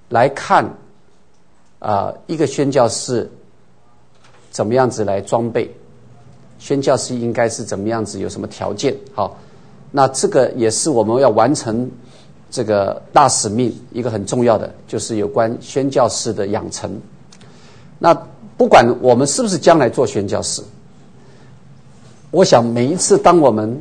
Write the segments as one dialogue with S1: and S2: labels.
S1: 来看一个宣教士怎么样子来装备，宣教士应该是怎么样子，有什么条件。好，那这个也是我们要完成这个大使命一个很重要的，就是有关宣教士的养成。那不管我们是不是将来做宣教士，我想每一次当我们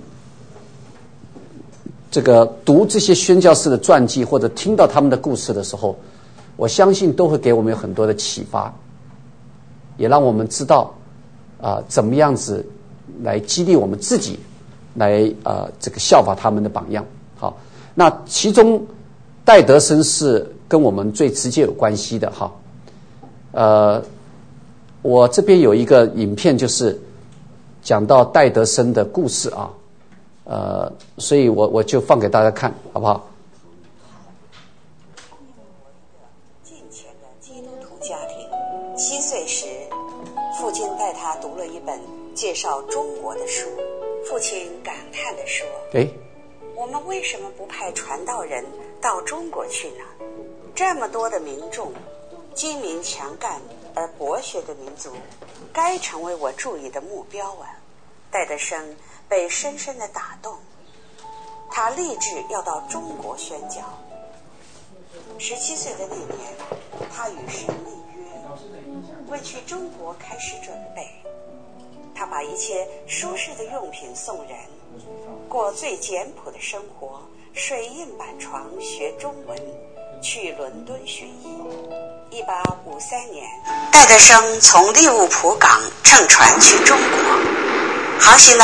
S1: 这个读这些宣教士的传记或者听到他们的故事的时候，我相信都会给我们有很多的启发，也让我们知道怎么样子来激励我们自己来这个效法他们的榜样。好，那其中戴德生是跟我们最直接有关系的哈。我这边有一个影片，就是讲到戴德生的故事啊，所以我就放给大家看，好不好？
S2: 近前的基督徒家庭，7岁时，父亲带他读了一本介绍中国的书。父亲感叹地说：“我们为什么不派传道人到中国去呢？这么多的民众，精明强干而博学的民族，该成为我注意的目标啊！”戴德生被深深地打动，他立志要到中国宣教。17岁的那年，他与神立约，为去中国开始准备。他把一切舒适的用品送人，过最简朴的生活，睡硬板床，学中文，去伦敦学医。1853年，戴德生从利物浦港乘船去中国，航行了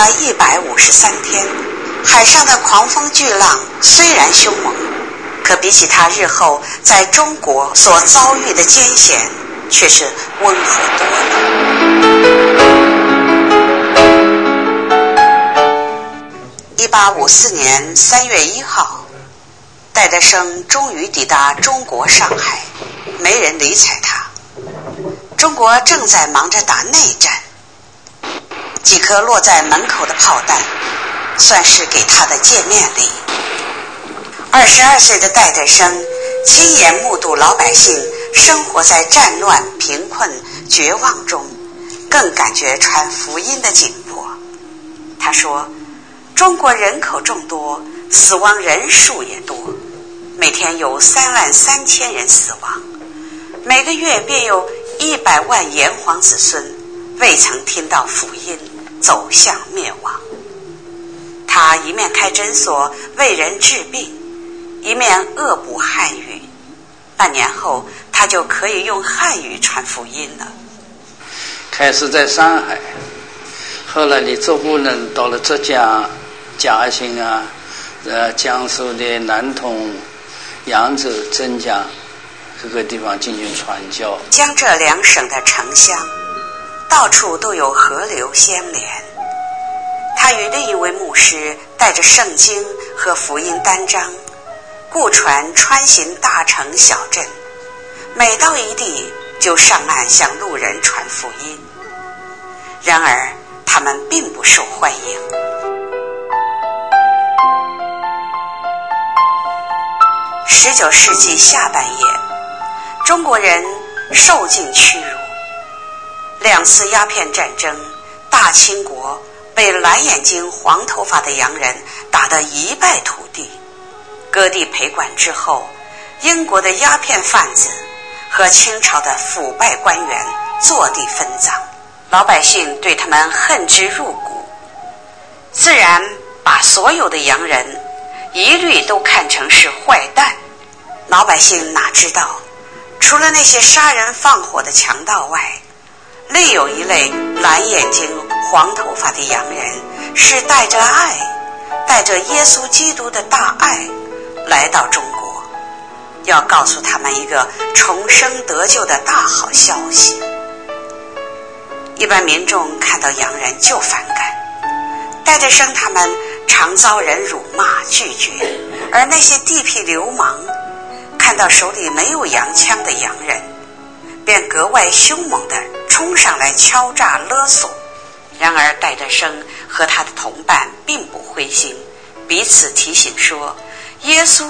S2: 153天。海上的狂风巨浪虽然凶猛，可比起他日后在中国所遭遇的艰险，却是温和多了。1854年3月1号，戴德生终于抵达中国上海，没人理睬他。中国正在忙着打内战，几颗落在门口的炮弹算是给他的见面礼。22岁的戴德生亲眼目睹老百姓生活在战乱、贫困、绝望中，更感觉传福音的紧迫。他说，中国人口众多，死亡人数也多，每天有33000人死亡，每个月便有100万炎黄子孙未曾听到福音，走向灭亡。他一面开诊所为人治病，一面恶补汉语，半年后他就可以用汉语传福音了。
S3: 开始在上海，后来你逐步呢到了浙江、嘉兴啊，江苏的南通、扬州、镇江各个地方进行传教。
S2: 江浙两省的城乡，到处都有河流相连。他与另一位牧师带着圣经和福音单张，雇船穿行大城小镇，每到一地就上岸向路人传福音。然而他们并不受欢迎。19世纪下半叶，中国人受尽屈辱。2次鸦片战争，大清国被蓝眼睛黄头发的洋人打得一败涂地。割地赔款之后，英国的鸦片贩子和清朝的腐败官员坐地分赃，老百姓对他们恨之入骨，自然把所有的洋人一律都看成是坏蛋。老百姓哪知道，除了那些杀人放火的强盗外，另有一类蓝眼睛黄头发的洋人是带着爱，带着耶稣基督的大爱来到中国，要告诉他们一个重生得救的大好消息。一般民众看到洋人就反感，戴德生他们常遭人辱骂拒绝，而那些地痞流氓看到手里没有洋枪的洋人，便格外凶猛地冲上来敲诈勒索。然而戴德生和他的同伴并不灰心，彼此提醒说，耶稣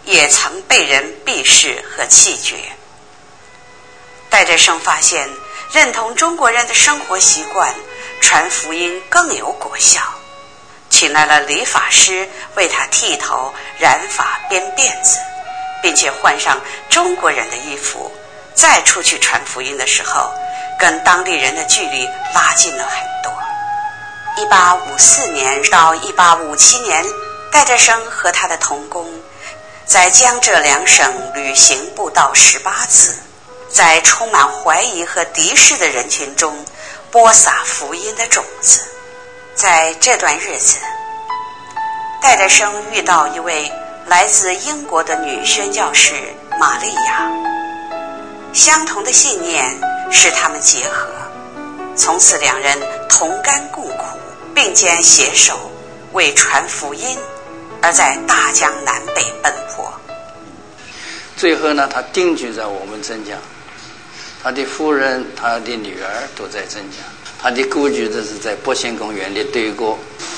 S2: 也曾被人鄙视和弃绝。戴德生发现，认同中国人的生活习惯，传福音更有果效，请来了理发师为他剃头、染发、编辫子，并且换上中国人的衣服，再出去传福音的时候，跟当地人的距离拉近了很多。1854年到1857年，戴德生和他的同工在江浙两省旅行布道18次，在充满怀疑和敌视的人群中播撒福音的种子。在这段日子，戴德生遇到一位来自英国的女宣教士玛利亚，相同的信念使他们结合，从此两人同甘共苦，并肩携手，为传福音而在大江南北奔波。
S3: 最后呢，他定居在我们镇江，他的夫人、他的女儿都在镇江，他的故居这是在博兴公园的对过。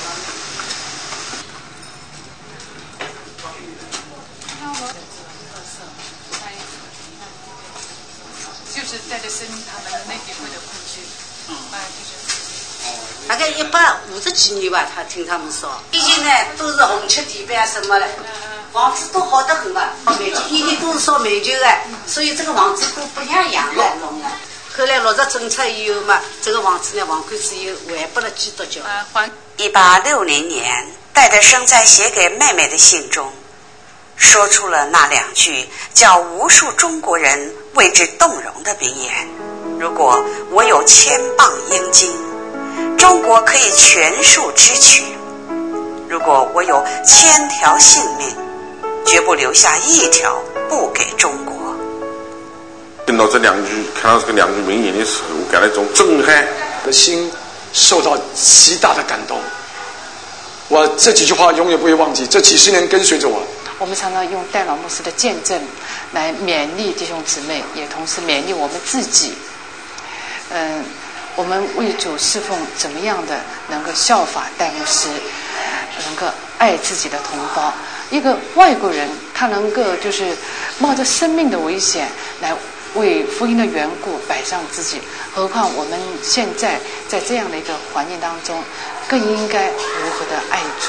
S4: 就是戴德生他们内地会的故居，
S5: 大概150几年吧，他听他们说，以前呢都是红漆地板什么的，房子都好得很嘛，煤球一年都是烧煤球的，所以这个房子都不像样的。后来落实政策以后嘛，这个房子呢，房管子又还拨了基督教。
S2: 1860年，戴德生在写给妹妹的信中，说出了那2句叫无数中国人为之动容的名言：如果我有1000磅英金，中国可以全数支取；如果我有1000条性命，绝不留下1条不给中国。
S6: 听到这2句，看到这个2句名言的时候，我感到一种震撼，
S7: 的心受到极大的感动。我这几句话永远不会忘记，这几10年跟随着我。
S4: 我们常常用戴老牧师的见证来勉励弟兄姊妹，也同时勉励我们自己。我们为主侍奉，怎么样的能够效法戴牧师，能够爱自己的同胞。一个外国人，他能够就是冒着生命的危险来为福音的缘故摆上自己，何况我们现在在这样的一个环境当中，更应该如何的爱主。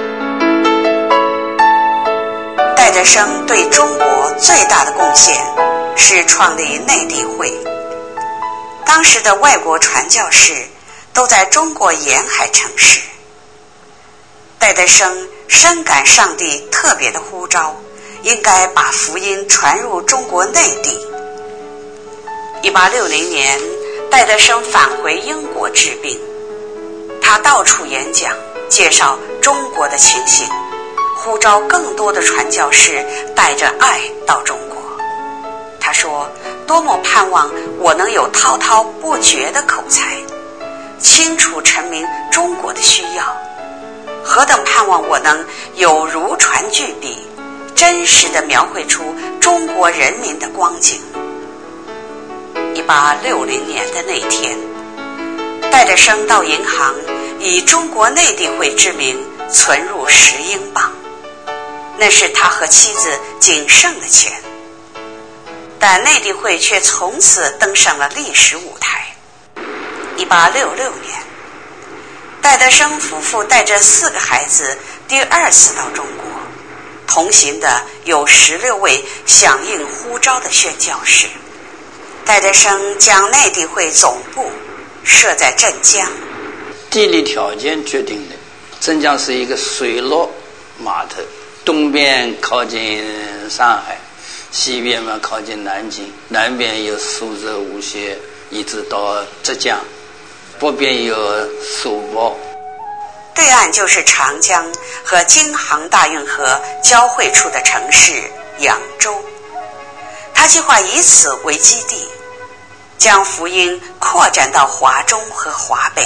S2: 戴德生对中国最大的贡献是创立内地会。当时的外国传教士都在中国沿海城市。戴德生深感上帝特别的呼召，应该把福音传入中国内地。1860年，戴德生返回英国治病，他到处演讲，介绍中国的情形，呼召更多的传教士带着爱到中国。他说，多么盼望我能有滔滔不绝的口才，清楚陈明中国的需要，何等盼望我能有如传巨笔，真实地描绘出中国人民的光景。1860年的那天，戴德生到银行以中国内地会之名存入10英镑，那是他和妻子仅剩的钱。但内地会却从此登上了历史舞台。1866年，戴德生夫妇带着4个孩子第2次到中国，同行的有16位响应呼召的宣教士。戴德生将内地会总部设在镇江。
S3: 地理条件决定的，镇江是一个水陆码头，东边靠近上海，西边嘛靠近南京，南边有苏州、无锡，一直到浙江，北边有苏北，
S2: 对岸就是长江和京杭大运河交汇处的城市扬州。他计划以此为基地，将福音扩展到华中和华北。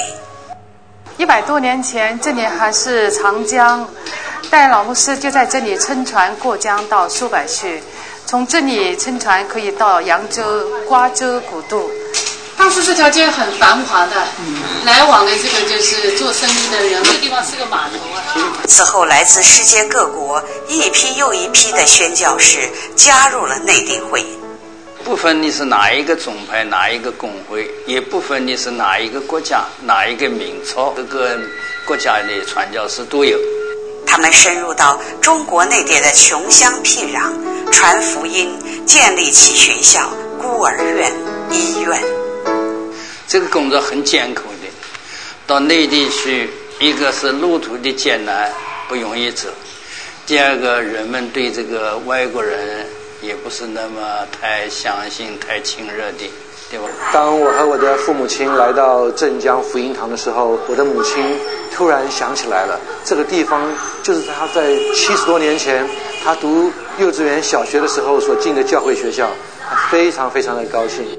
S4: 100多年前，这里还是长江，戴老牧师就在这里撑船过江到苏北去，从这里撑船可以到扬州、瓜州、古渡。 当时这条街很繁华的，来往的这个就是做生意的人，这个地方是个码头啊。
S2: 此后，来自世界各国一批又一批的宣教士加入了内地会。
S3: 不分你是哪一个宗派、哪一个工会，也不分你是哪一个国家、哪一个民族，各个国家的传教士都有。
S2: 他们深入到中国内地的穷乡僻壤，传福音，建立起学校、孤儿院、医院。
S3: 这个工作很艰苦的，到内地去，一个是路途的艰难，不容易走；第二个，人们对这个外国人也不是那么太相信、太亲热的，对吧？
S8: 当我和我的父母亲来到镇江福音堂的时候，我的母亲突然想起来了，这个地方就是她在70多年前，她读幼稚园、小学的时候所进的教会学校，她非常非常的高兴。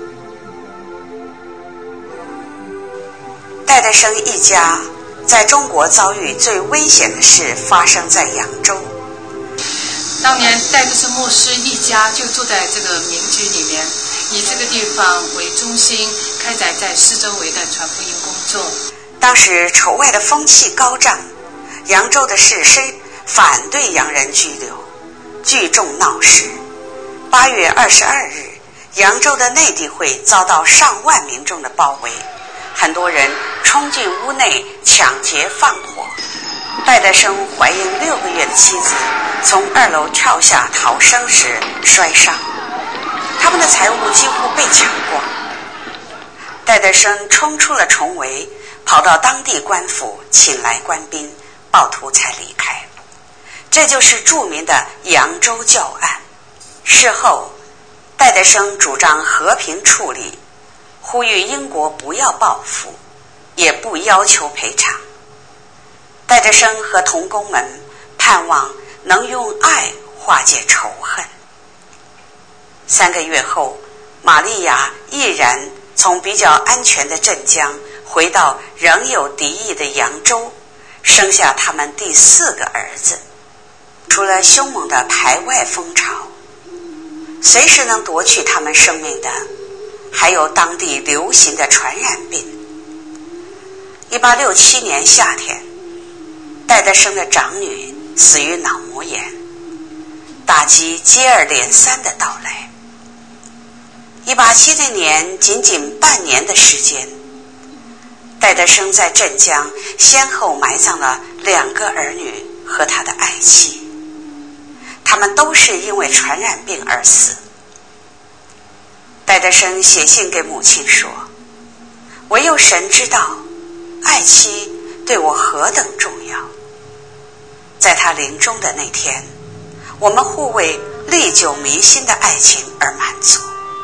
S2: 戴德生一家在中国遭遇最危险的事发生在扬州。
S4: 当年戴德生牧师一家就住在这个民居里面，以这个地方为中心，开展在四周围的传福音工作。
S2: 当时仇外的风气高涨，扬州的士绅反对洋人居留，聚众闹事。8月22日，扬州的内地会遭到上万民众的包围，很多人冲进屋内抢劫放火。戴德生怀孕6个月的妻子从2楼跳下逃生时摔伤，他们的财物几乎被抢光。戴德生冲出了重围，跑到当地官府请来官兵，暴徒才离开。这就是著名的扬州教案。事后，戴德生主张和平处理，呼吁英国不要报复，也不要求赔偿。戴德生和同工们盼望能用爱化解仇恨。3个月后，玛利亚毅然从比较安全的镇江回到仍有敌意的扬州，生下他们第4个儿子。除了凶猛的排外风潮，随时能夺去他们生命的还有当地流行的传染病。1867年夏天，戴德生的长女死于脑膜炎，打击接二连三的到来。1870年仅仅半年的时间，戴德生在镇江先后埋葬了2个儿女和他的爱妻，他们都是因为传染病而死。戴德生写信给母亲说，唯有神知道爱妻对我何等重要。在他临终的那天，我们互为历久弥新的爱情而满足。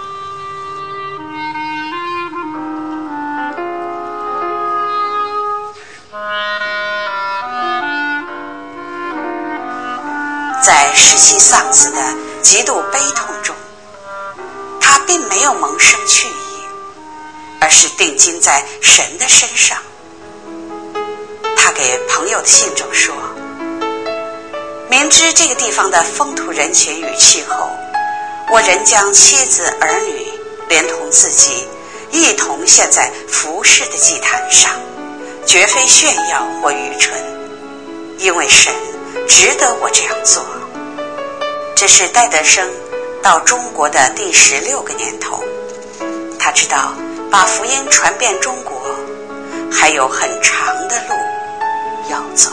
S2: 在失妻丧子的极度悲痛中，他并没有萌生去意，而是定睛在神的身上。他给朋友的信中说，明知这个地方的风土人情与气候，我仍将妻子儿女连同自己一同献在服侍的祭坛上，绝非炫耀或愚蠢，因为神值得我这样做。这是戴德生到中国的第16个年头，他知道把福音传遍中国还有很长的路要走。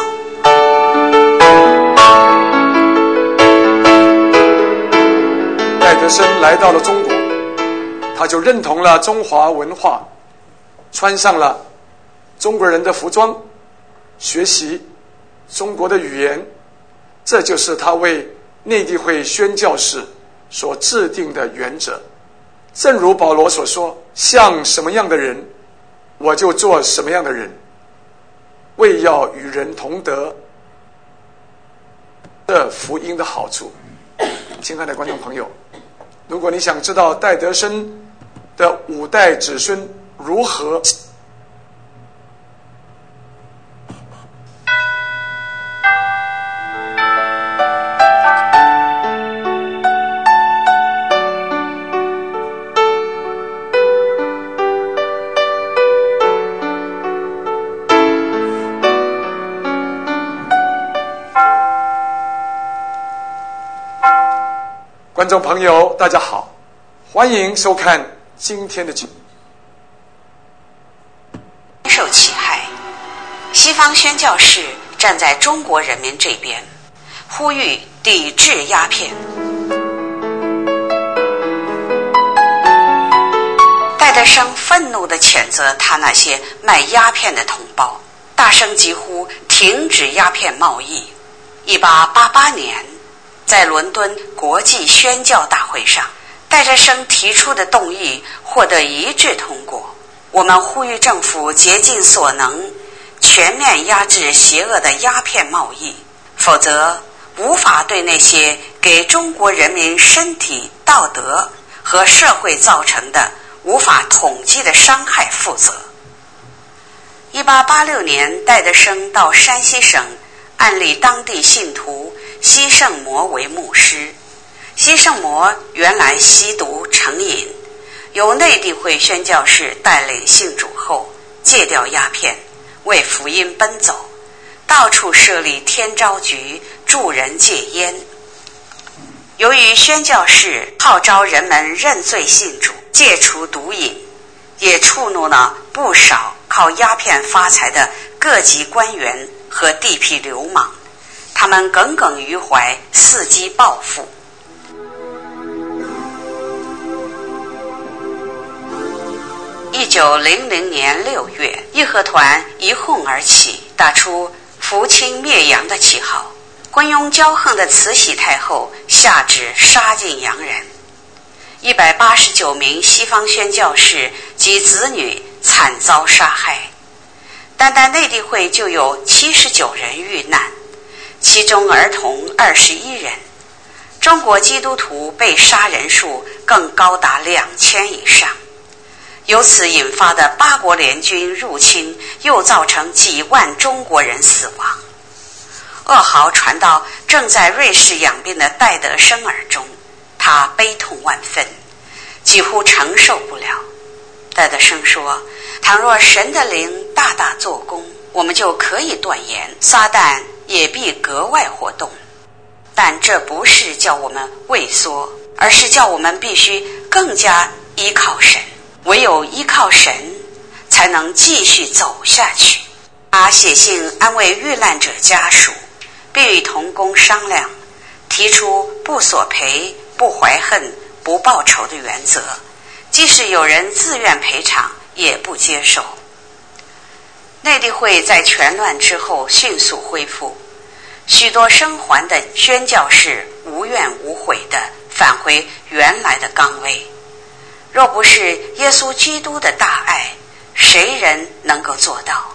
S7: 戴德生来到了中国，他就认同了中华文化，穿上了中国人的服装，学习中国的语言，这就是他为内地会宣教士所制定的原则。正如保罗所说，像什么样的人，我就做什么样的人，为要与人同得这福音的好处。亲爱的观众朋友，如果你想知道戴德生的5代子孙如何众朋友，大家好，欢迎收看今天的节目。
S2: 受其害，西方宣教士站在中国人民这边，呼吁抵制鸦片。戴德生愤怒地谴责他那些卖鸦片的同胞，大声疾呼停止鸦片贸易。1888年，在伦敦国际宣教大会上，戴德生提出的动议获得一致通过。我们呼吁政府竭尽所能，全面压制邪恶的鸦片贸易，否则无法对那些给中国人民身体、道德和社会造成的无法统计的伤害负责。1886年，戴德生到山西省按立当地信徒西圣摩为牧师。西圣摩原来吸毒成瘾，由内地会宣教士带领信主后戒掉鸦片，为福音奔走，到处设立天召局，助人戒烟。由于宣教士号召人们认罪信主，戒除毒瘾，也触怒了不少靠鸦片发财的各级官员和地痞流氓，他们耿耿于怀，伺机报复。1900年6月，义和团一哄而起，打出扶清灭洋的旗号。昏庸骄横的慈禧太后下旨杀尽洋人，189名西方宣教士及子女惨遭杀害。单单内地会就有79人遇难，其中儿童21人。中国基督徒被杀人数更高达2000以上。由此引发的八国联军入侵，又造成几万中国人死亡。噩耗传到正在瑞士养病的戴德生耳中，他悲痛万分，几乎承受不了。戴德生说，倘若神的灵大大做工，我们就可以断言撒旦也必格外活动。但这不是叫我们畏缩，而是叫我们必须更加依靠神，唯有依靠神才能继续走下去。他写信安慰遇难者家属，并与同工商量，提出不索赔、不怀恨、不报仇的原则，即使有人自愿赔偿，也不接受。内地会在全乱之后迅速恢复，许多生还的宣教士无怨无悔地返回原来的岗位。若不是耶稣基督的大爱，谁人能够做到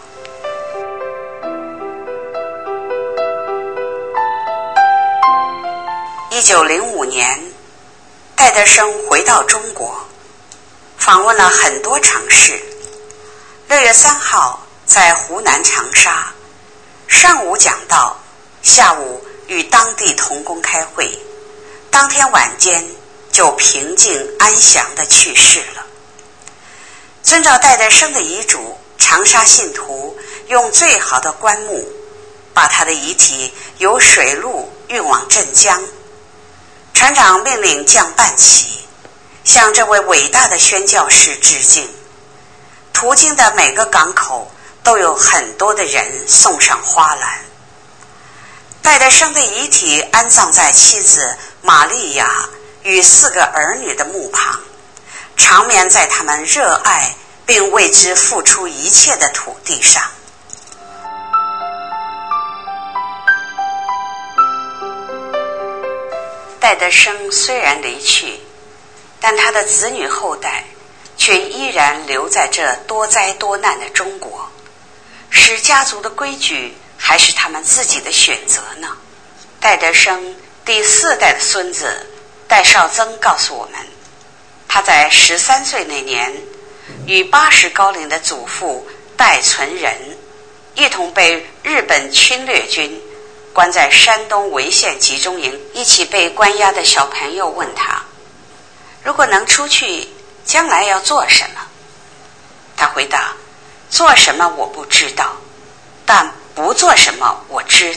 S2: ？1905年，戴德生回到中国，访问了很多城市。6月3号在湖南长沙，上午讲道，下午与当地同工开会，当天晚间就平静安详地去世了。遵照戴德生的遗嘱，长沙信徒用最好的棺木把他的遗体由水路运往镇江。船长命令降半旗，向这位伟大的宣教士致敬。途经的每个港口都有很多的人送上花篮。戴德生的遗体安葬在妻子玛利亚与4个儿女的墓旁，长眠在他们热爱并为之付出一切的土地上。戴德生虽然离去，但他的子女后代却依然留在这多灾多难的中国。使家族的规矩还是他们自己的选择呢？戴德生第4代的孙子戴绍曾告诉我们，他在13岁那年与80高龄的祖父戴存仁一同被日本侵略军关在山东潍县集中营。一起被关押的小朋友问他，如果能出去，将来要做什么？他回答，做什么我不知道，但不做什么我知道。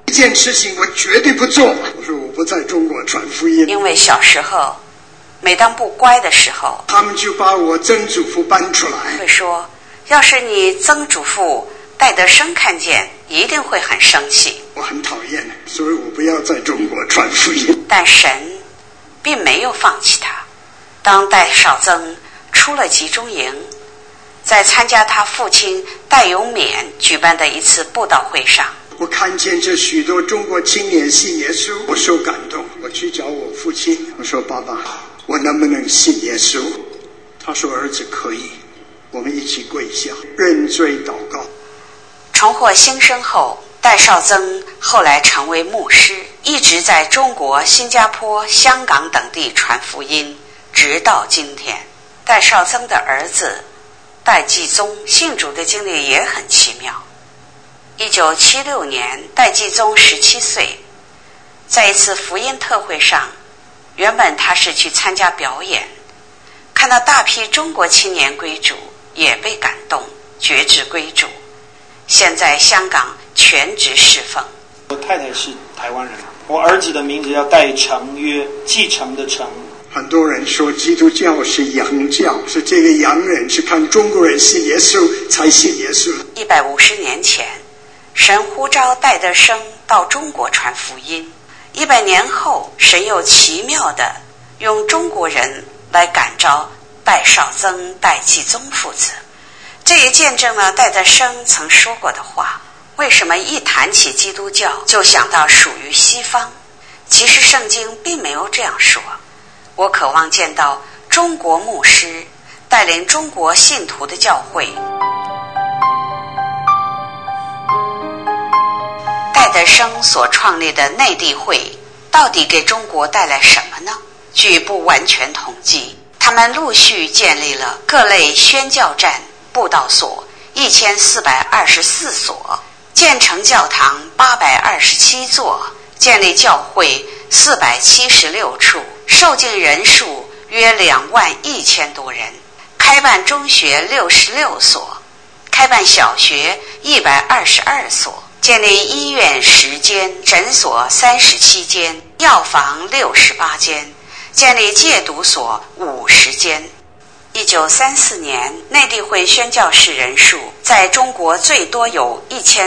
S9: 一件事情我绝对不做，我说我不在中国传福音。
S2: 因为小时候每当不乖的时候，
S9: 他们就把我曾祖父搬出来，
S2: 会说要是你曾祖父戴德生看见一定会很生气。
S9: 我很讨厌，所以我不要在中国传福音。
S2: 但神并没有放弃他。当戴绍曾出了集中营，在参加他父亲戴永冕举办的一次布道会上，
S9: 我看见这许多中国青年信耶稣，我受感动。我去找我父亲，我说爸爸，我能不能信耶稣？他说儿子可以。我们一起跪下认罪祷告。
S2: 重获新生后，戴绍曾后来成为牧师，一直在中国、新加坡、香港等地传福音，直到今天。戴绍曾的儿子戴继宗信主的经历也很奇妙。1976年，戴继宗17岁，在一次福音特会上，原本他是去参加表演，看到大批中国青年归主，也被感动，决志归主。现在香港全职侍奉。
S10: 我太太是台湾人，我儿子的名字叫戴承约，继承的承。
S9: 很多人说基督教是洋教，是这个洋人是看中国人信耶稣才信耶稣。
S2: 150年前，神呼召戴德生到中国传福音。100年后，神又奇妙地用中国人来感召戴绍曾、戴继宗父子。这也见证了戴德生曾说过的话：为什么一谈起基督教就想到属于西方？其实圣经并没有这样说。我渴望见到中国牧师带领中国信徒的教会。戴德生所创立的内地会到底给中国带来什么呢？据不完全统计，他们陆续建立了各类宣教站、布道所1424所，建成教堂827座，建立教会476处，受浸人数约21000多人，开办中学66所，开办小学122所，建立医院10间，诊所37间，药房68间，建立戒毒所50间。1934年，内地会宣教士人数在中国最多有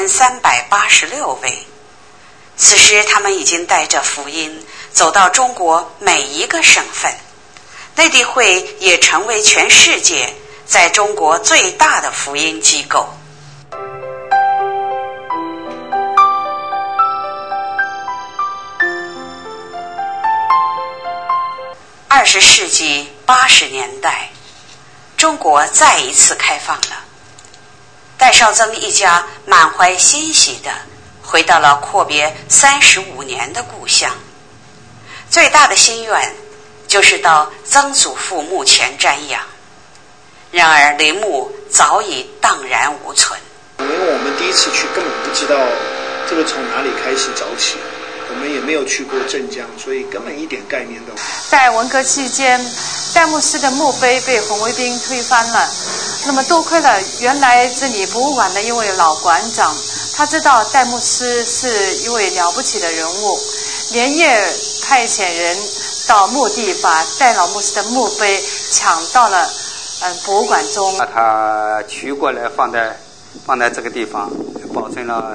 S2: 1386位。此时他们已经带着福音走到中国每一个省份，内地会也成为全世界在中国最大的福音机构。20世纪80年代，中国再一次开放了。戴绍曾一家满怀欣喜地回到了阔别35年的故乡，最大的心愿就是到曾祖父墓前瞻仰。然而陵墓早已荡然无存。
S10: 因为我们第一次去根本不知道这个从哪里开始找起，我们也没有去过镇江，所以根本一点概念都没有。
S4: 在文革期间，戴牧师的墓碑被红卫兵推翻了，那么多亏了原来这里博物馆的一位老馆长，他知道戴牧师是一位了不起的人物，连夜派遣人到墓地把戴老牧师的墓碑抢到了博物馆中，
S11: 把它取过来放在这个地方，保存了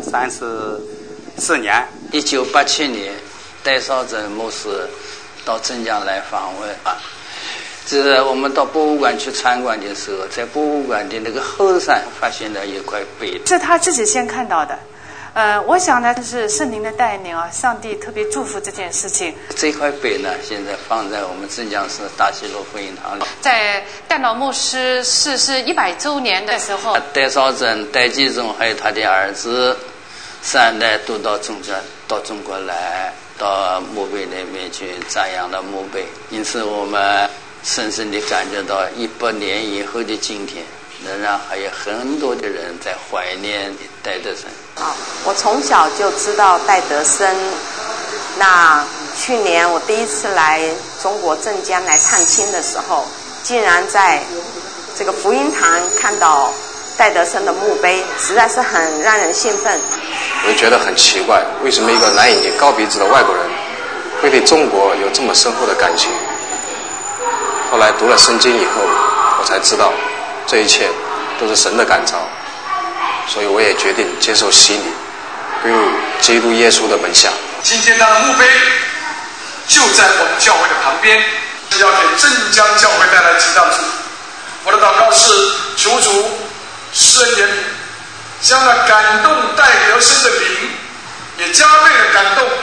S11: 34年。
S3: 1987年，戴绍曾牧师到镇江来访问啊。这我们到博物馆去参观的时候，在博物馆的那个后山发现了一块碑，
S4: 是他自己先看到的。我想呢，是圣灵的带领啊，上帝特别祝福这件事情。
S3: 这块碑呢，现在放在我们镇江市大溪路福音堂里。
S4: 在戴老牧师逝世100周年的时候，
S3: 戴绍曾、戴继宗还有他的儿子3代都到中国来，到墓碑那边去瞻仰了墓碑。因此我们深深地感觉到100年以后的今天，仍然还有很多的人在怀念戴德生。
S12: 我从小就知道戴德生。那去年我第一次来中国镇江来探亲的时候，竟然在这个福音堂看到戴德生的墓碑，实在是很让人兴奋。
S13: 我就觉得很奇怪，为什么一个蓝眼睛高鼻子的外国人会对中国有这么深厚的感情。后来读了圣经以后，我才知道这一切都是神的感召，所以我也决定接受洗礼，归入基督耶稣的门下。
S7: 今天他的墓碑就在我们教会的旁边，是要给镇江教会带来极大的祝福。我的祷告是求主施恩怜悯，将那感动带得生的灵也加倍的感动。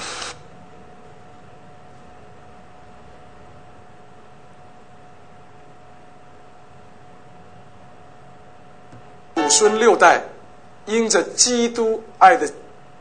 S7: 祖孙六代因着基督爱的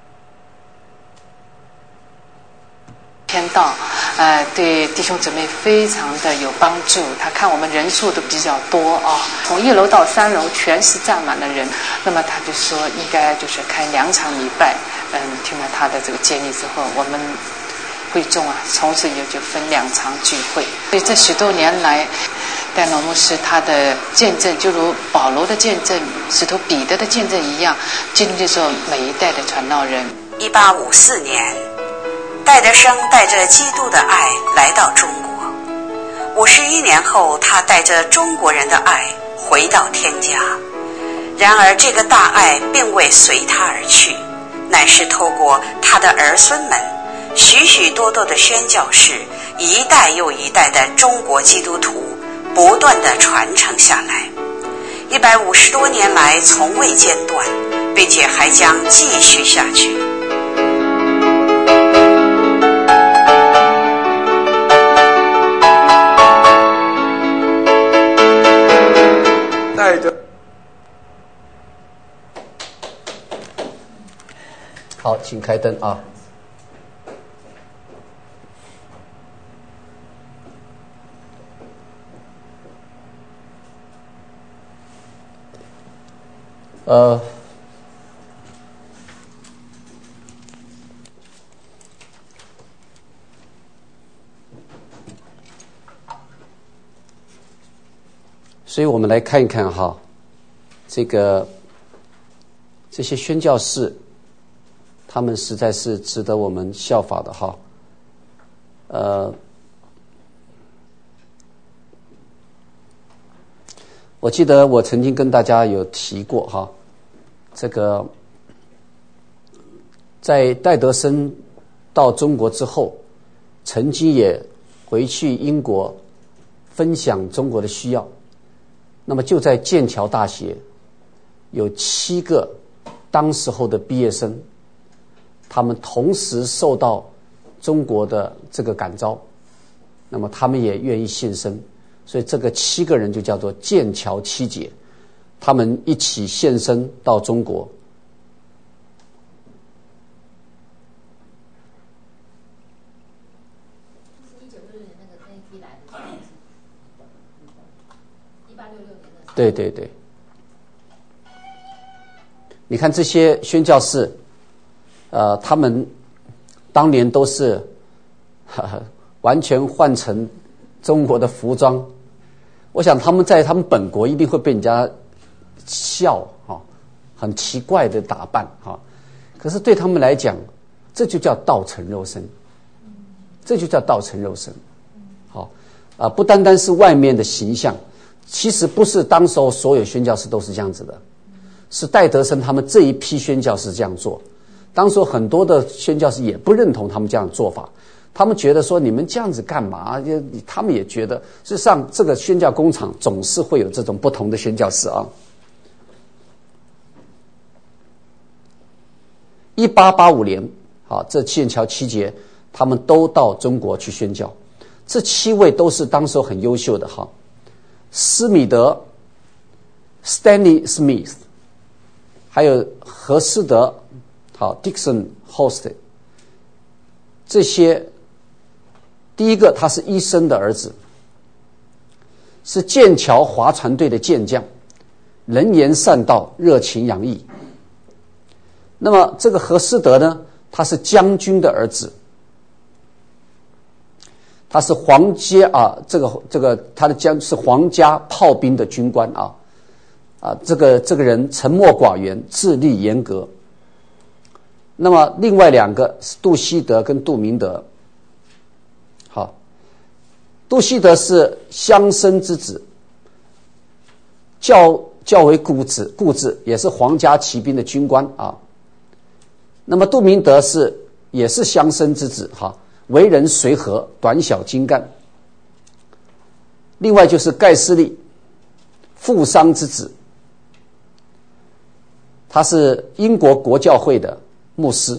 S4: 天道，对弟兄姊妹非常的有帮助。他看我们人数都比较多啊，从1楼到3楼全是站满了人。那么他就说应该就是开2场礼拜。听了他的这个建议之后，我们会众啊，从此也就分2场聚会。所以这许多年来，戴老牧师他的见证，就如保罗的见证、使徒彼得的见证一样，记录这时候每一代的传道人。
S2: 1854年，戴德生带着基督的爱来到中国。51年后，他带着中国人的爱回到天家。然而，这个大爱并未随他而去，乃是透过他的儿孙们许许多多的宣教士，一代又一代的中国基督徒不断地传承下来，150多年来从未间断，并且还将继续下去。
S7: 戴德，
S1: 好，请开灯啊。 所以我们来看一看哈，这些宣教士，他们实在是值得我们效法的哈。我记得我曾经跟大家有提过哈，这个在戴德生到中国之后，曾经也回去英国分享中国的需要。那么就在剑桥大学，有7个当时候的毕业生，他们同时受到中国的这个感召，那么他们也愿意献身。所以这个7个人就叫做剑桥7姐，他们一起献身到中国。对对对，你看这些宣教士，他们当年都是完全换成中国的服装，我想他们在他们本国一定会被人家笑哈，很奇怪的打扮哈。可是对他们来讲，这就叫道成肉身，这就叫道成肉身。好不单单是外面的形象。其实不是当时候所有宣教士都是这样子的，是戴德生他们这一批宣教士这样做。当时很多的宣教士也不认同他们这样的做法，他们觉得说你们这样子干嘛？他们也觉得，事实上这个宣教工厂总是会有这种不同的宣教士啊。1885年，这剑桥7姐他们都到中国去宣教，这7位都是当时很优秀的哈。施米德 Stanley Smith， 还有何斯德Dixon Host， 这些第一个他是医生的儿子，是剑桥划船队的健将，能言善道，热情洋溢。那么这个何斯德呢，他是将军的儿子，他是皇家他的是皇家炮兵的军官这个人沉默寡言，自律严格。 那么另外2个是杜希德跟杜明德。好，杜希德是乡绅之子，较为固执，也是皇家骑兵的军官啊。那么杜明德也是乡绅之子哈，为人随和，短小精干。另外就是盖斯利，富商之子，他是英国国教会的牧师。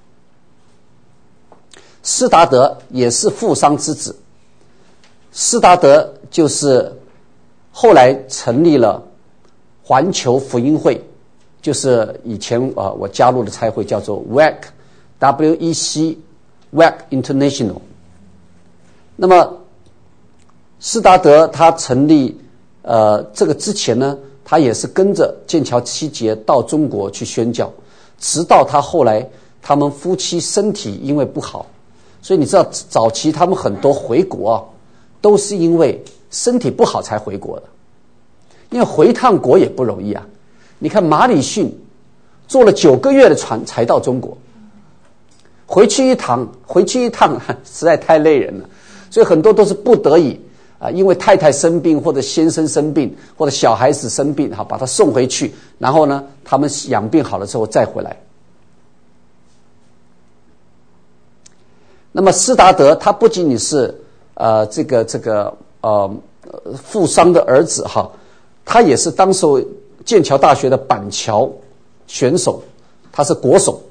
S1: 施达德也是富商之子，施达德就是后来成立了环球福音会，就是以前我加入的差会叫做 WEC International。那么施达德他成立这个之前呢，他也是跟着剑桥七杰到中国去宣教，直到他后来他们夫妻身体因为不好，所以你知道早期他们很多回国都是因为身体不好才回国的，因为回趟国也不容易啊。你看马礼逊坐了9个月的船才到中国，回去一趟实在太累人了，所以很多都是不得已因为太太生病或者先生生病或者小孩子生病把他送回去，然后呢他们养病好了之后再回来。那么施达德他不仅仅是富商的儿子他也是当时剑桥大学的板桥选手，他是国手。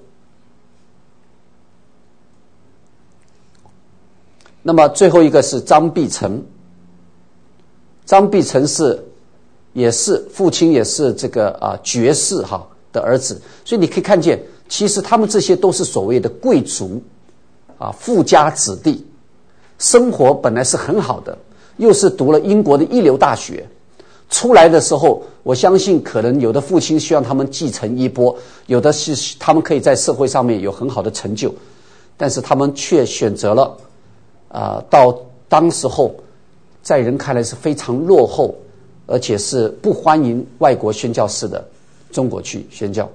S1: 那么最后一个是张碧成，张碧成也是父亲也是爵士的儿子，所以你可以看见，其实他们这些都是所谓的贵族富家子弟，生活本来是很好的，又是读了英国的一流大学，出来的时候我相信可能有的父亲希望他们继承衣钵，有的是他们可以在社会上面有很好的成就，但是他们却选择了到当时候在人看来是非常落后而且是不欢迎外国宣教士的中国去宣教。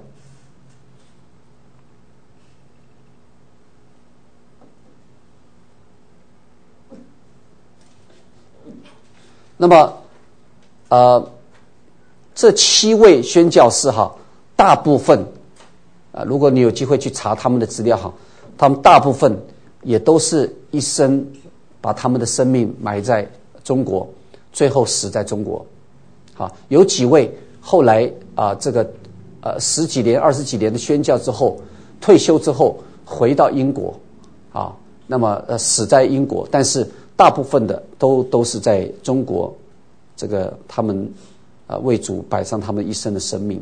S1: 那么这7位宣教士大部分如果你有机会去查他们的资料他们大部分也都是一生把他们的生命埋在中国，最后死在中国。有几位后来10几年20几年的宣教之后退休之后回到英国那么死在英国，但是大部分的都是在中国他们为主摆上他们一生的生命。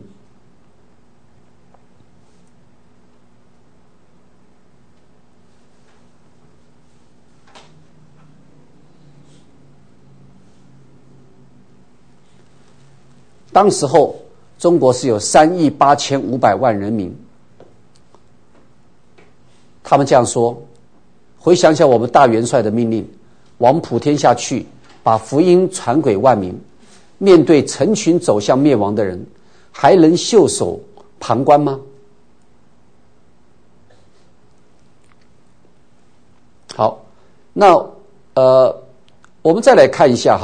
S1: 当时候中国是有3亿8500万人民，他们这样说，回想想我们大元帅的命令，往普天下去，把福音传给万民，面对成群走向灭亡的人，还能袖手旁观吗？好，那我们再来看一下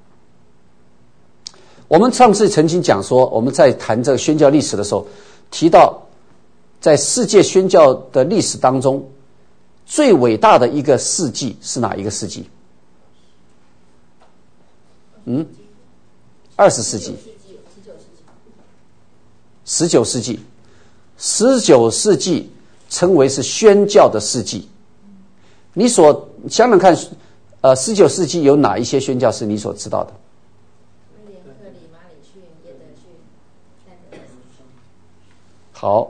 S1: 我们上次曾经讲说，我们在谈这个宣教历史的时候提到，在世界宣教的历史当中最伟大的一个世纪是哪一个世纪？20世纪19世纪19世纪称为是宣教的世纪。你所想想看19世纪有哪一些宣教是你所知道的？好，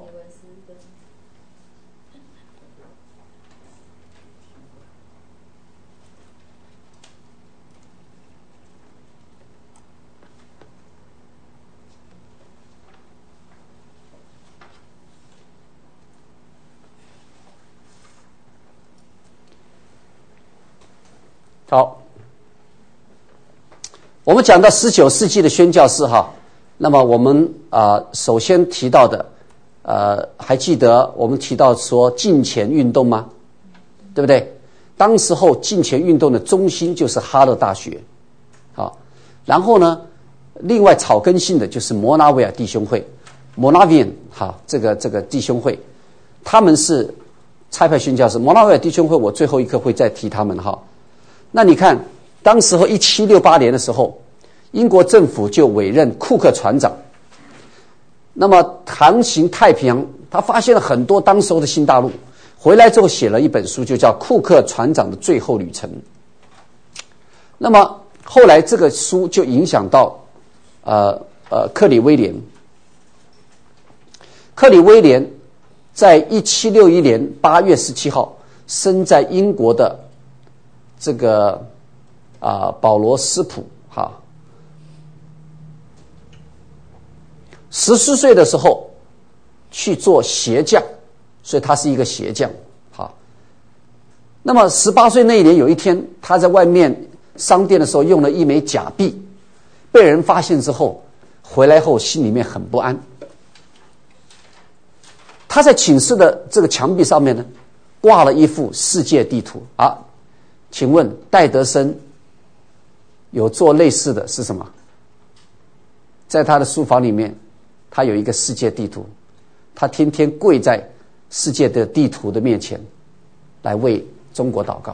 S1: 我们讲到19世纪的宣教士那么我们首先提到的还记得我们提到说禁钱运动吗？对不对？当时候禁钱运动的中心就是哈勒大学，好，然后呢，另外草根性的就是摩纳维尔弟兄会 ，Moravian 好，这个弟兄会，他们是差派宣教士。摩纳维尔弟兄会，我最后一课会再提他们哈。那你看，当时候1768年的时候，英国政府就委任库克船长。那么航行太平洋，他发现了很多当时候的新大陆，回来之后写了一本书，就叫《库克船长的最后旅程》。那么后来这个书就影响到克里威廉。克里威廉在1761年8月17号生在英国的这个保罗斯普哈。14岁的时候去做鞋匠，所以他是一个鞋匠。好，那么18岁那一年有一天，他在外面商店的时候用了一枚假币，被人发现之后，回来后心里面很不安。他在寝室的这个墙壁上面呢，挂了一幅世界地图啊。请问戴德生有做类似的是什么？在他的书房里面，他有一个世界地图，他天天跪在世界的地图的面前，来为中国祷告。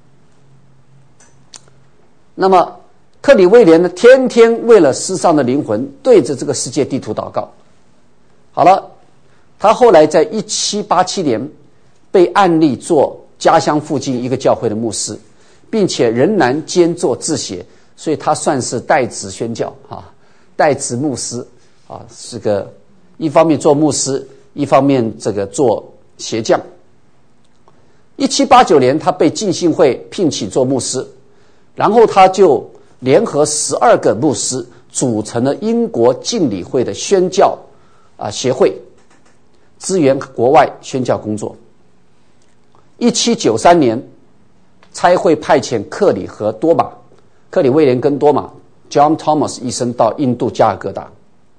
S1: 那么克里威廉呢，天天为了世上的灵魂，对着这个世界地图祷告。好了，他后来在1787年被按立做家乡附近一个教会的牧师，并且仍然兼做自写，所以他算是代职宣教代职牧师是个一方面做牧师，一方面这个做鞋匠。1789年他被浸信会聘请做牧师，然后他就联合12个牧师组成了英国浸礼会的宣教协会，支援国外宣教工作。1793年差会派遣克里和多马，克里威廉跟多马 John Thomas 医生到印度加尔各答。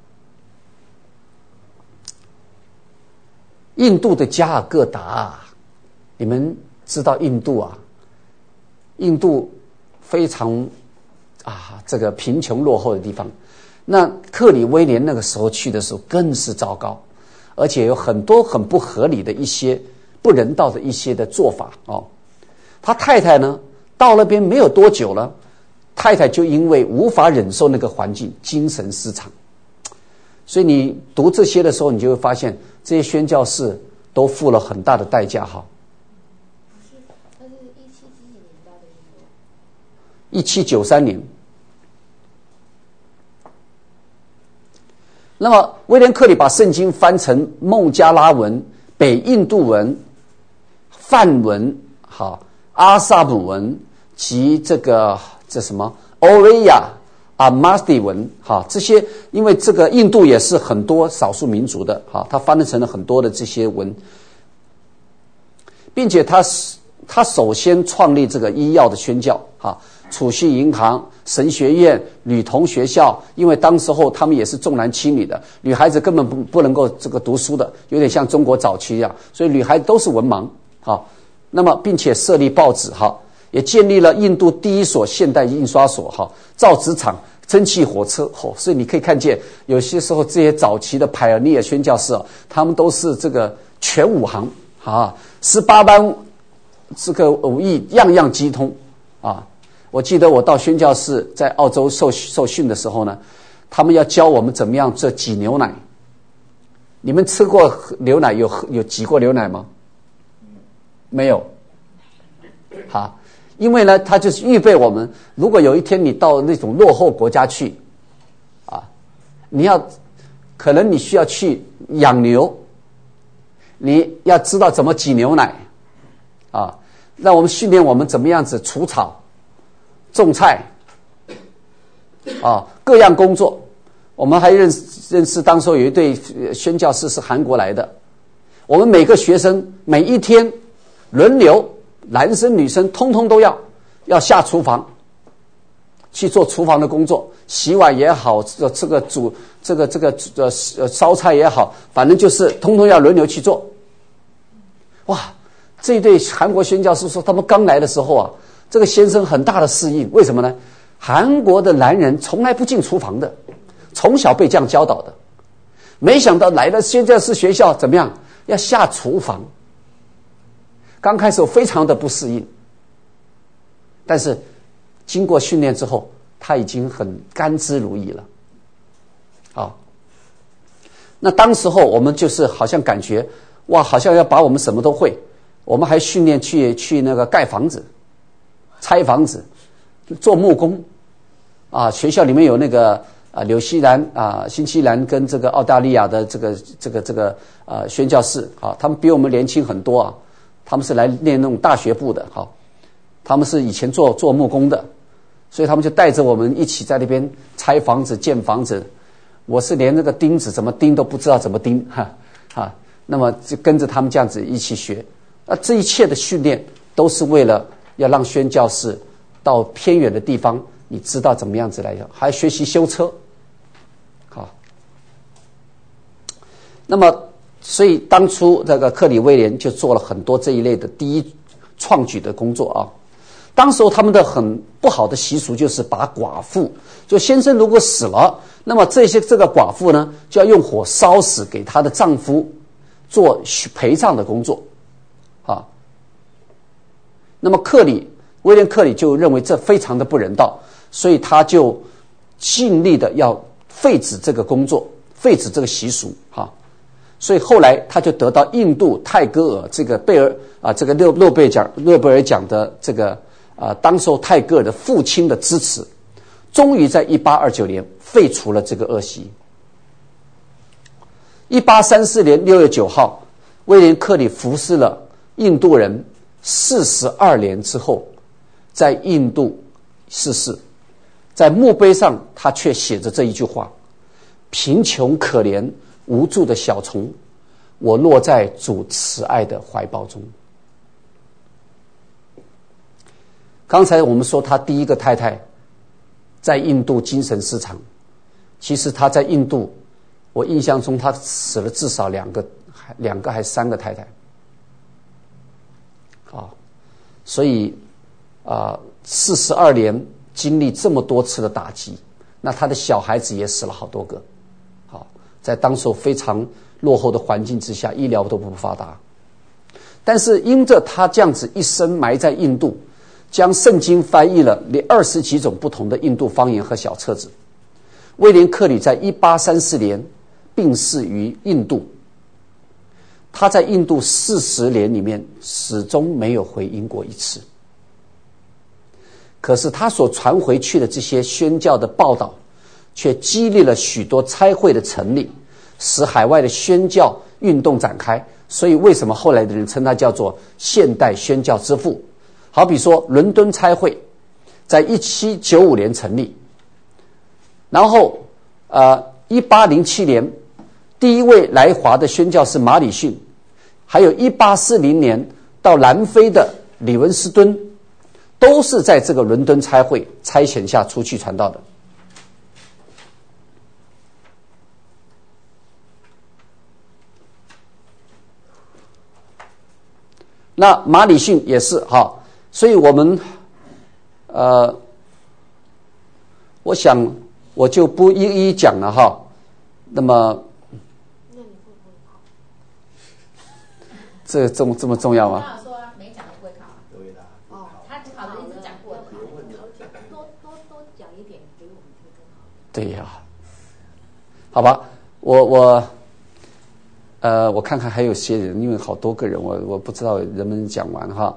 S1: 印度的加尔各答，你们知道印度印度非常这个贫穷落后的地方。那克里威廉那个时候去的时候更是糟糕，而且有很多很不合理的一些不人道的一些的做法他太太呢到那边没有多久了，太太就因为无法忍受那个环境，精神失常。所以你读这些的时候，你就会发现这些宣教士都付了很大的代价1793年。那么威廉克里把圣经翻成孟加拉文、北印度文、梵文、阿萨姆文及这什么欧维亚马斯蒂文这些，因为这个印度也是很多少数民族的他翻译成了很多的这些文，并且他首先创立这个医药的宣教储蓄银行、神学院、女童学校，因为当时候他们也是重男轻女的，女孩子根本不能够这个读书的，有点像中国早期一样，所以女孩子都是文盲那么并且设立报纸也建立了印度第一所现代印刷所造纸厂、蒸汽火车所以你可以看见有些时候这些早期的pioneer宣教士他们都是这个全武行18般这个武艺样样精通我记得我到宣教士在澳洲受训的时候呢，他们要教我们怎么样做挤牛奶。你们吃过牛奶有挤过牛奶吗？没有。因为呢他就是预备我们，如果有一天你到那种落后国家去可能你需要去养牛，你要知道怎么挤牛奶让我们训练我们怎么样子除草、种菜各样工作。我们还认识当时有一对宣教士是韩国来的，我们每个学生每一天轮流，男生女生通通都要下厨房， 去做厨房的工作，洗碗也好，这个煮烧菜也好，反正就是通通要轮流去做。哇，这一对韩国宣教师说，他们刚来的时候啊，这个先生很大的适应，为什么呢？韩国的男人从来不进厨房的，从小被这样教导的。没想到来了宣教士学校怎么样？要下厨房。刚开始非常的不适应，但是经过训练之后，他已经很甘之如饴了。好，那当时候我们就是好像感觉哇，好像要把我们什么都会，我们还训练去那个盖房子、拆房子、做木工啊。学校里面有那个纽西兰新西兰跟这个澳大利亚的这个宣教士啊，他们比我们年轻很多啊。他们是来练那种大学部的，好，他们是以前做木工的，所以他们就带着我们一起在那边拆房子、建房子。我是连这个钉子怎么钉都不知道怎么钉，那么就跟着他们这样子一起学。这一切的训练都是为了要让宣教士到偏远的地方，你知道怎么样子来，还学习修车，好。那么。所以当初这个克里威廉就做了很多这一类的第一创举的工作啊。当时候他们的很不好的习俗就是把寡妇，就先生如果死了，那么这个寡妇呢就要用火烧死，给她的丈夫做陪葬的工作啊。那么威廉克里就认为这非常的不人道，所以他就尽力的要废止这个工作，废止这个习俗啊。所以后来他就得到印度泰戈尔这个这个诺贝尔奖的这个当时候泰戈尔的父亲的支持，终于在1829年废除了这个恶习。1834年6月9号，威廉克里服侍了印度人42年之后，在印度逝世。在墓碑上他却写着这一句话：贫穷可怜无助的小虫，我落在主慈爱的怀抱中。刚才我们说他第一个太太在印度精神失常，其实他在印度，我印象中他死了至少两个还3个太太。所以42年经历这么多次的打击，那他的小孩子也死了好多个。在当时非常落后的环境之下，医疗都不发达，但是因着他这样子一生埋在印度，将圣经翻译了20几种不同的印度方言和小册子。威廉克里在1834年病逝于印度，他在印度40年里面始终没有回英国一次。可是他所传回去的这些宣教的报道，却激励了许多差会的成立，使海外的宣教运动展开。所以为什么后来的人称他叫做现代宣教之父？好比说伦敦差会在1795年成立，然后1807年第一位来华的宣教士马里逊，还有1840年到南非的李文斯敦，都是在这个伦敦差会差遣下出去传道的。那马里逊也是哈，所以我们我想我就不一一讲了哈。那么这么重要吗？
S14: 说没讲的不会考。对的。哦，他考的一直讲过的，多讲一点给我们听更好。
S1: 对呀。好吧，我看看还有些人，因为好多个人，我不知道人们讲完哈，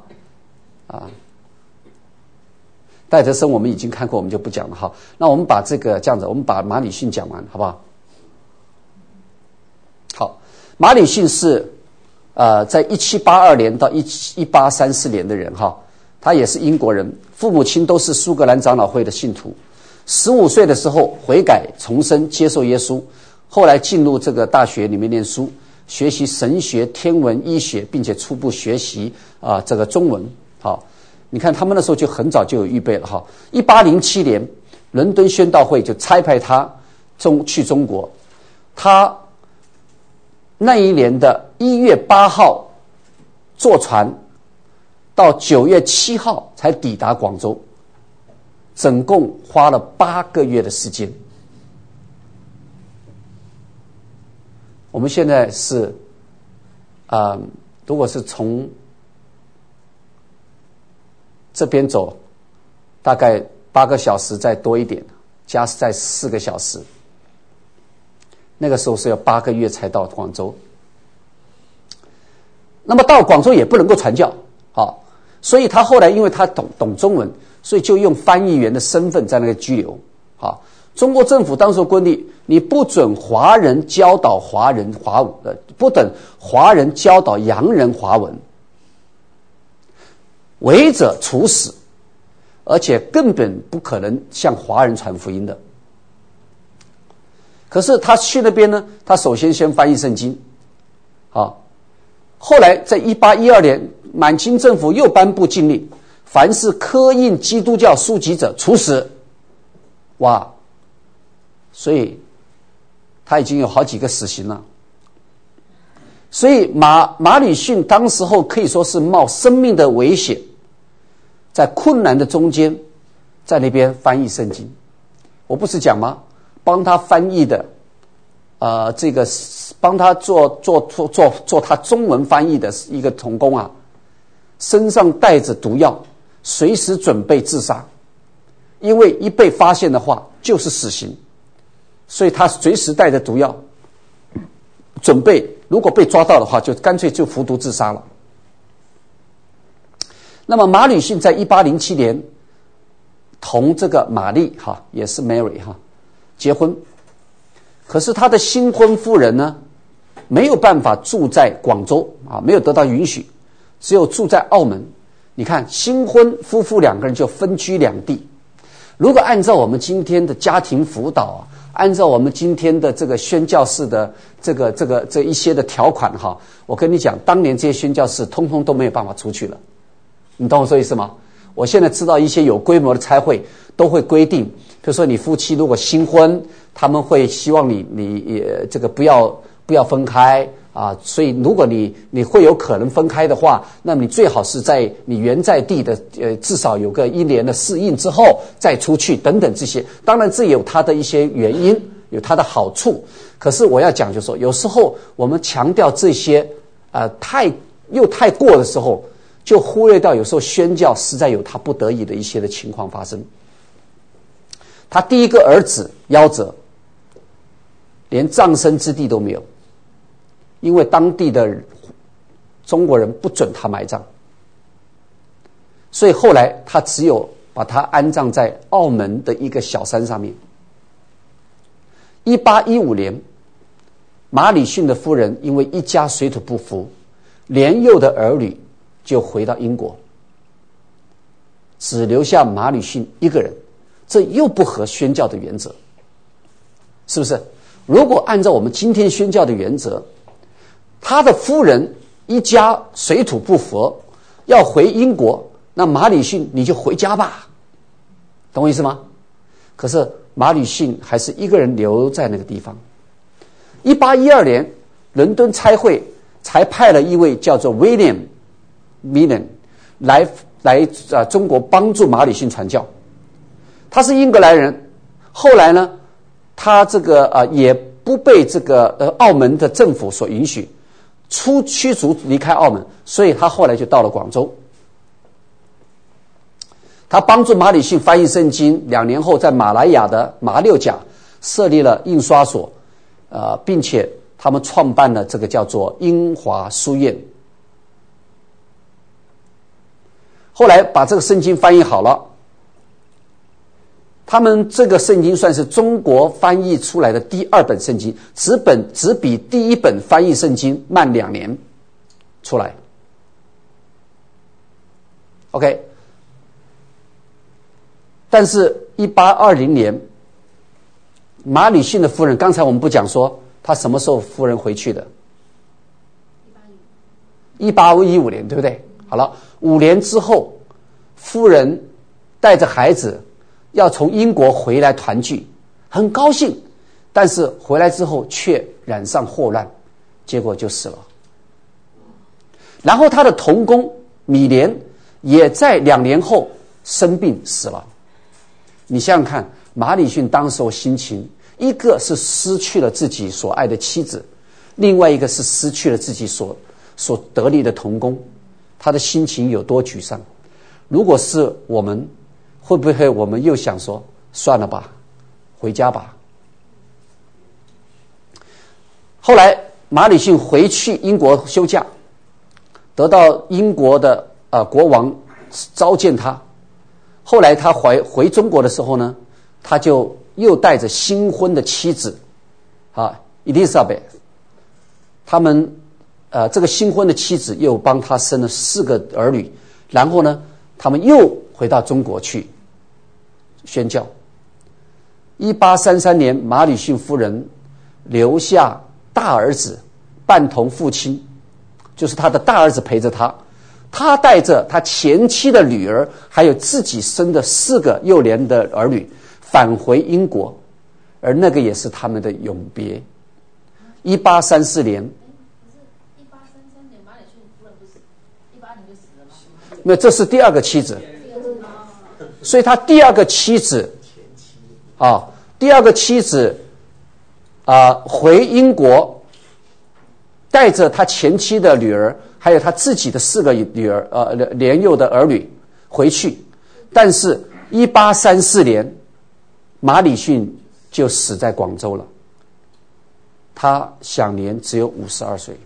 S1: 戴德生我们已经看过，我们就不讲了哈。那我们把这个这样子，我们把马里逊讲完，好不好？好，马里逊是在1782年到1834年的人哈，他也是英国人，父母亲都是苏格兰长老会的信徒。15岁的时候悔改重生，接受耶稣，后来进入这个大学里面念书。学习神学、天文、医学，并且初步学习这个中文。好，你看他们那时候就很早就有预备了哈。1807年， 伦敦宣道会就差派他去中国。他那一年的1月8号坐船，到9月7号才抵达广州，总共花了8个月的时间。我们现在是如果是从这边走，大概8个小时再多一点，加在4个小时。那个时候是要8个月才到广州。那么到广州也不能够传教，所以他后来因为他懂中文，所以就用翻译员的身份在那个居留。中国政府当时规定，你不准华人教导华人华文，不准华人教导洋人华文，违者处死，而且根本不可能向华人传福音的。可是他去那边呢，他首先翻译圣经，后来在1812年，满清政府又颁布禁令，凡是刻印基督教书籍者处死。哇！所以他已经有好几个死刑了。所以马礼逊当时候可以说是冒生命的危险，在困难的中间，在那边翻译圣经。我不是讲吗？帮他翻译的，这个帮他做他中文翻译的一个同工啊，身上带着毒药，随时准备自杀，因为一被发现的话就是死刑，所以他随时带着毒药，准备如果被抓到的话，就干脆就服毒自杀了。那么马礼逊在1807年同这个玛丽也是 Mary 结婚，可是他的新婚夫人呢没有办法住在广州没有得到允许，只有住在澳门。你看新婚夫妇2个人就分居2地。如果按照我们今天的家庭辅导按照我们今天的这个宣教士的这一些的条款我跟你讲，当年这些宣教士通通都没有办法出去了。你懂我说意思吗？我现在知道一些有规模的差会都会规定，比如说你夫妻如果新婚，他们会希望你这个不要分开所以如果你会有可能分开的话，那么你最好是在你原在地的至少有个1年的适应之后再出去等等这些。当然这有它的一些原因，有它的好处。可是我要讲就是说，有时候我们强调这些太过的时候，就忽略到有时候宣教实在有他不得已的一些的情况发生。他第一个儿子夭折，连葬身之地都没有，因为当地的中国人不准他埋葬，所以后来他只有把他安葬在澳门的一个小山上面。1815年，马礼逊的夫人因为一家水土不服，年幼的儿女就回到英国，只留下马礼逊一个人，这又不合宣教的原则，是不是？如果按照我们今天宣教的原则，他的夫人一家水土不服要回英国，那马礼逊你就回家吧，懂我意思吗？可是马礼逊还是一个人留在那个地方。1812年，伦敦差会才派了一位叫做 William Milne 来中国帮助马礼逊传教。他是英格兰人，后来呢，他这个也不被这个澳门的政府所允许，驱逐离开澳门，所以他后来就到了广州。他帮助马礼逊翻译圣经，2年后在马来亚的马六甲设立了印刷所，并且他们创办了这个叫做英华书院。后来把这个圣经翻译好了，他们这个圣经算是中国翻译出来的第2本圣经，只比第1本翻译圣经慢2年出来。OK， 但是1820年，马礼逊的夫人，刚才我们不讲说他什么时候夫人回去的？1815年，对不对？好了，5年之后，夫人带着孩子要从英国回来团聚，很高兴，但是回来之后却染上霍乱，结果就死了。然后他的同工米莲也在2年后生病死了。你想想看，马礼逊当时候心情，一个是失去了自己所爱的妻子，另外一个是失去了自己所得力的同工，他的心情有多沮丧。如果是我们，会不会我们又想说算了吧，回家吧。后来马礼逊回去英国休假，得到英国的国王召见他。后来他回中国的时候呢，他就又带着新婚的妻子Elizabeth， 他们这个新婚的妻子又帮他生了4个儿女，然后呢他们又回到中国去宣教。1833年，马礼逊夫人留下大儿子伴同父亲，就是他的大儿子陪着他，他带着他前妻的女儿还有自己生的4个幼年的儿女返回英国，而那个也是他们的永别。1834年，没有，这是第2个妻子，所以他第2个妻子回英国，带着他前妻的女儿还有他自己的4个女儿年幼的儿女回去，但是1834年马礼逊就死在广州了，他享年只有52岁。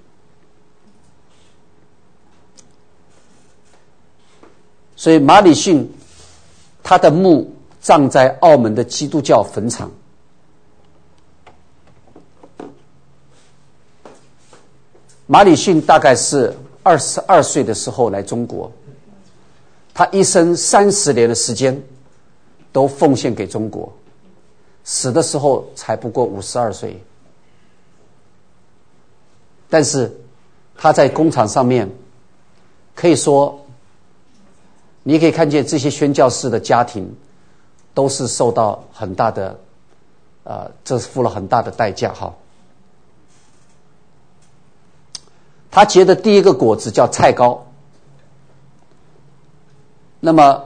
S1: 所以马礼逊他的墓葬在澳门的基督教坟场。马礼逊大概是22岁的时候来中国，他一生30年的时间都奉献给中国，死的时候才不过52岁。但是他在工厂上面，可以说你可以看见这些宣教士的家庭都是受到很大的这付了很大的代价哈。他结的第一个果子叫菜糕。那么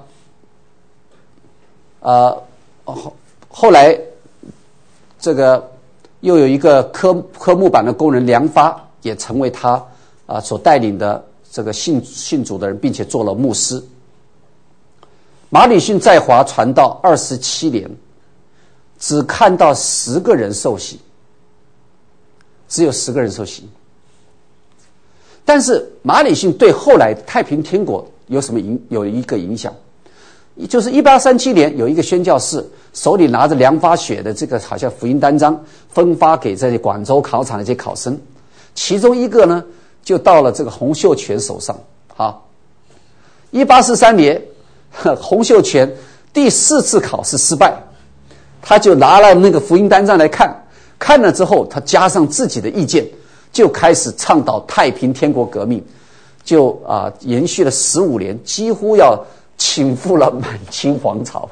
S1: 后来这个又有一个刻木板的工人梁发也成为他所带领的这个信主的人，并且做了牧师。马礼逊在华传道27年，只看到10个人受洗，只有10个人受洗。但是马礼逊对后来太平天国有一个影响，就是1837年有一个宣教士手里拿着梁发写的这个好像福音单张，分发给这些广州考场的这些考生，其中一个呢就到了这个洪秀全手上。1843年洪秀全第4次考试失败，他就拿了那个福音单张来看了之后，他加上自己的意见，就开始倡导太平天国革命，就延续了15年，几乎要倾覆了满清皇朝。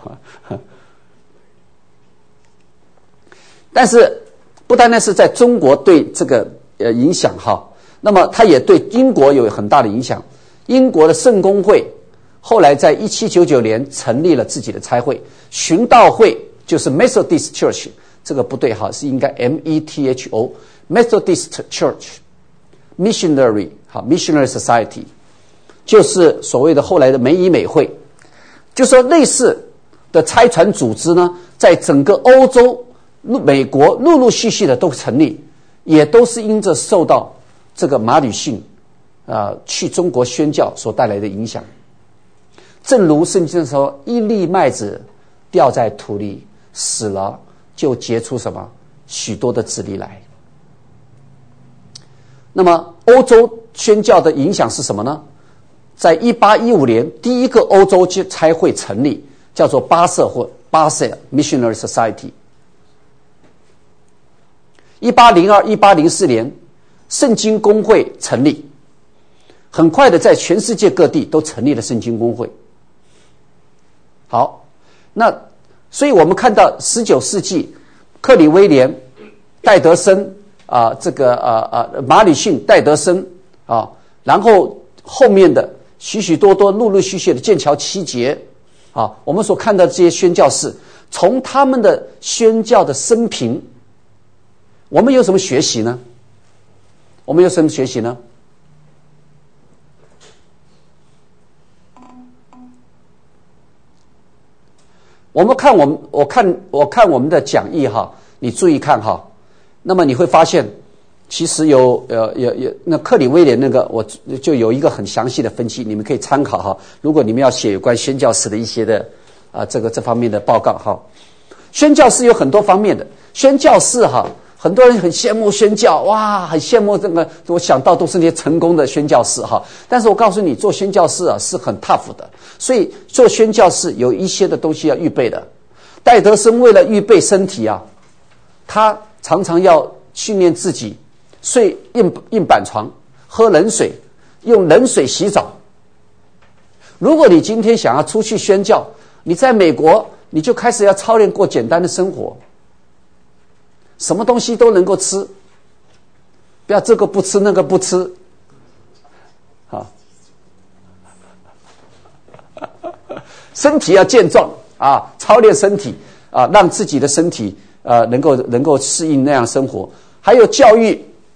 S1: 但是不单单是在中国对这个影响那么他也对英国有很大的影响。英国的圣公会后来在1799年成立了自己的差会，循道会就是 Methodist Church， 这个不对是应该 METHO Methodist Church Missionary Society， 就是所谓的后来的美以美会。就说类似的差传组织呢，在整个欧洲、美国陆续的都成立，也都是因着受到这个马礼逊去中国宣教所带来的影响。正如圣经说，一粒麦子掉在土里死了，就结出什么许多的子粒来。那么欧洲宣教的影响是什么呢？在1815年第一个欧洲差会成立，叫做巴塞 Missionary Society。 1802、1804年圣经公会成立，很快的在全世界各地都成立了圣经公会。好，那所以我们看到19世纪克里威廉、戴德森马里逊、戴德森然后后面的许许多多陆陆续续的剑桥七杰我们所看到这些宣教士，从他们的宣教的生平，我们有什么学习呢？我们有什么学习呢？我看我们的讲义你注意看那么你会发现，其实有那克里威廉那个，我就有一个很详细的分析，你们可以参考如果你们要写有关宣教士的一些的这方面的报告宣教士有很多方面的，宣教士很多人很羡慕宣教，哇，很羡慕这个，我想到都是那些成功的宣教士但是我告诉你，做宣教士是很 tough 的，所以做宣教士有一些的东西要预备的。戴德森为了预备身体他常常要训练自己睡硬板床，喝冷水，用冷水洗澡。如果你今天想要出去宣教，你在美国，你就开始要操练过简单的生活，什么东西都能够吃，不要这个不吃那个不吃身体要健壮操练身体让自己的身体能够适应那样生活。还有教育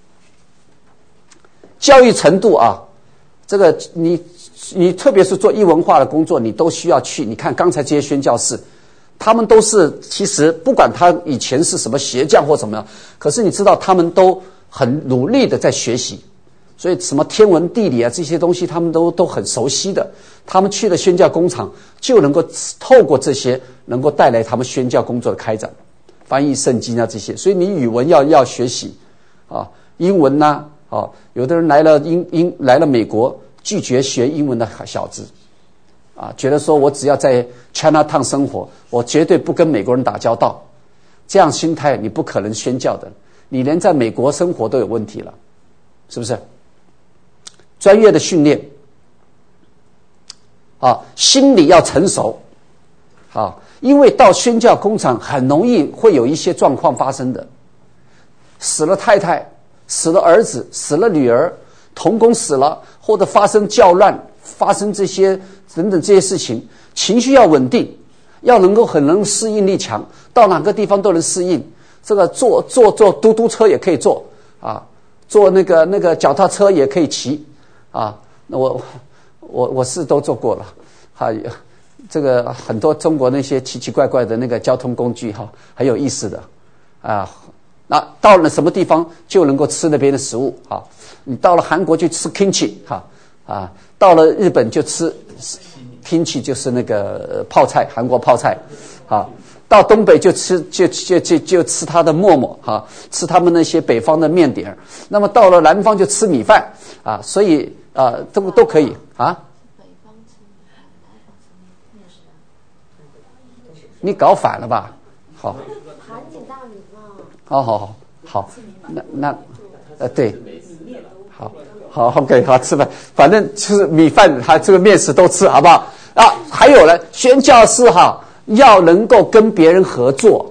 S1: 程度这个你特别是做异文化的工作，你都需要去。你看刚才这些宣教士，他们都是其实不管他以前是什么鞋匠或怎么样，可是你知道他们都很努力的在学习，所以什么天文地理这些东西他们都很熟悉的。他们去了宣教工厂，就能够透过这些能够带来他们宣教工作的开展，翻译圣经这些。所以你语文要学习英文有的人来了美国，拒绝学英文的小子觉得说我只要在 Chinatown 生活，我绝对不跟美国人打交道。这样心态你不可能宣教的，你连在美国生活都有问题了，是不是？专业的训练心理要成熟因为到宣教工厂很容易会有一些状况发生的，死了太太，死了儿子，死了女儿，同工死了，或者发生教乱，发生这些等等这些事情，情绪要稳定，要很能适应力强，到哪个地方都能适应。这个坐嘟嘟车也可以坐坐那个脚踏车也可以骑那我是都做过了这个很多中国那些奇奇怪怪的那个交通工具很有意思的那到了什么地方就能够吃那边的食物你到了韩国就吃 kimchi 到了日本就吃 kimchi 就是那个泡菜，韩国泡菜到东北就吃他的馍馍吃他们那些北方的面点。那么到了南方就吃米饭所以都可以你搞反了吧？好，好，那对，好 OK 好，吃饭，反正就是米饭还这个面食都吃，好不好还有呢，宣教士要能够跟别人合作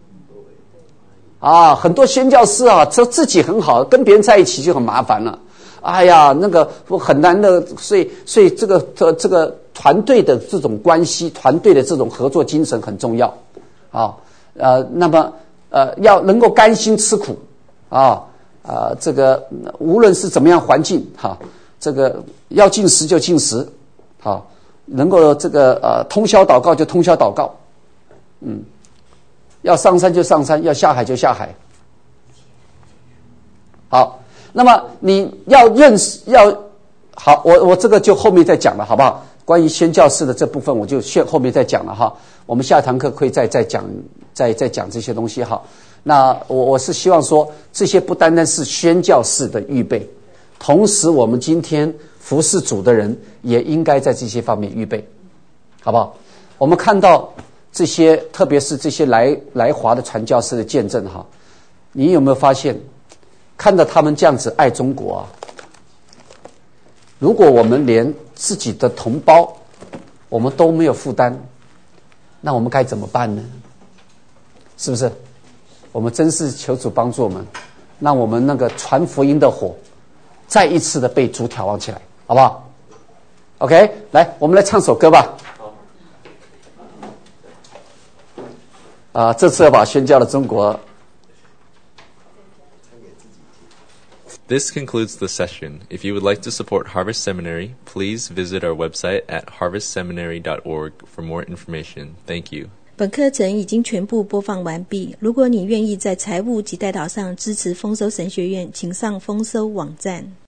S1: 很多宣教士自己很好，跟别人在一起就很麻烦了。哎呀，那个很难的，所以这个团队的这种关系，团队的这种合作精神很重要那么要能够甘心吃苦这个无论是怎么样环境这个要进食就进食能够这个通宵祷告就通宵祷告要上山就上山，要下海就下海。好，那么你要认识好，我这个就后面再讲了，好不好？关于宣教士的这部分我就后面再讲了我们下一堂课可以再讲这些东西那我是希望说，这些不单单是宣教士的预备，同时我们今天服侍主的人也应该在这些方面预备，好不好？我们看到这些，特别是这些来华的传教士的见证你有没有发现，看到他们这样子爱中国如果我们连自己的同胞我们都没有负担， 那我们该怎么办呢？是不是？我们真是求主帮助我们，让我们那个传福音的火再一次的被主挑旺起来，好不好 ？OK， 来，我们来唱首歌吧。这次要把宣教的中国。
S15: This concludes the session. If you would like to support Harvest Seminary, please visit our website at harvestseminary.org for more information. Thank you.
S16: 本课程已经全部播放完毕。如果你愿意在财务及代祷上支持丰收神学院，请上丰收网站。